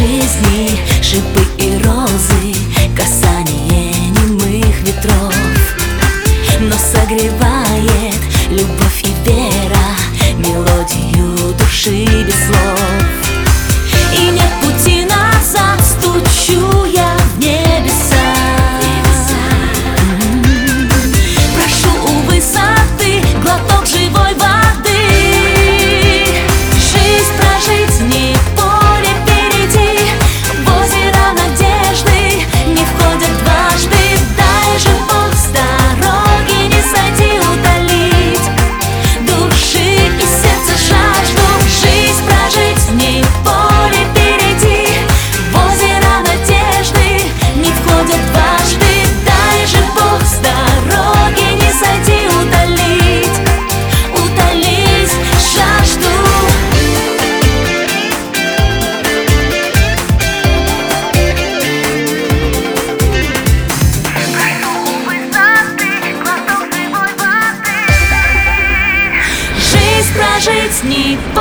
жизни шипы и розы, касание немых ветров. Но согревает любовь и вера, мелодию души без слов. И нет пути назад, стучу я в небеса. Прошу у высоты глоток живой воды. Жизнь прожить не поле впереди, в озеро надежды не входят дважды. Дай же Бог с дороги не сойти, утолить души и сердца жажду. Жизнь прожить не поле впереди, в озеро надежды не входят дважды. Дай же Бог с дороги не сойти, утолить жажду. Прожить не